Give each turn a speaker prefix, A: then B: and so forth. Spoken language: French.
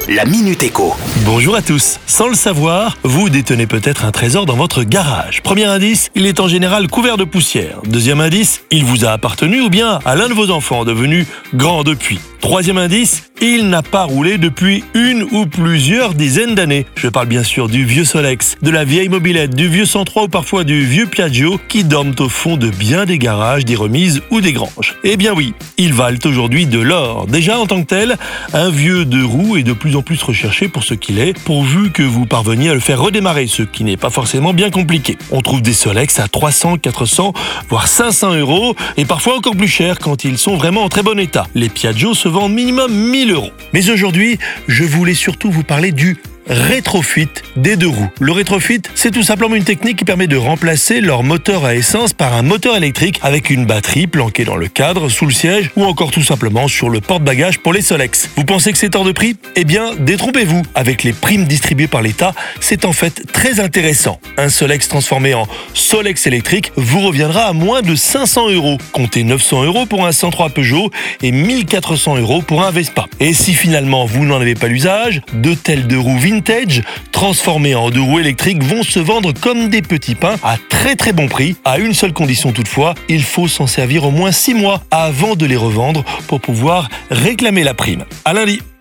A: la Minute Éco.
B: Bonjour à tous. Sans le savoir, vous détenez peut-être un trésor dans votre garage. Premier indice, il est en général couvert de poussière. Deuxième indice, il vous a appartenu ou bien à l'un de vos enfants devenu grand depuis. Troisième indice, il n'a pas roulé depuis une ou plusieurs dizaines d'années. Je parle bien sûr du vieux Solex, de la vieille mobilette, du vieux 103 ou parfois du vieux Piaggio qui dorment au fond de bien des garages, des remises ou des granges. Eh bien oui, ils valent aujourd'hui de l'or. Déjà en tant que tel, un vieux deux roues est de plus en plus recherché pour ce qu'il est, pourvu que vous parveniez à le faire redémarrer, ce qui n'est pas forcément bien compliqué. On trouve des Solex à 300, 400, voire 500 € et parfois encore plus cher quand ils sont vraiment en très bon état. Les Piaggio se vendent minimum 1000 €. Mais aujourd'hui, je voulais surtout vous parler du rétrofit des deux roues. Le rétrofit, c'est tout simplement une technique qui permet de remplacer leur moteur à essence par un moteur électrique avec une batterie planquée dans le cadre, sous le siège ou encore tout simplement sur le porte-bagages pour les Solex. Vous pensez que c'est hors de prix ? Eh bien, détrompez-vous. Avec les primes distribuées par l'État, c'est en fait très intéressant. Un Solex transformé en Solex électrique vous reviendra à moins de 500 €. Comptez 900 € pour un 103 Peugeot et 1400 € pour un Vespa. Et si finalement vous n'en avez pas l'usage, de tels deux roues vintage transformés en deux roues électriques vont se vendre comme des petits pains à très très bon prix, à une seule condition toutefois, il faut s'en servir au moins 6 mois avant de les revendre pour pouvoir réclamer la prime. À lundi.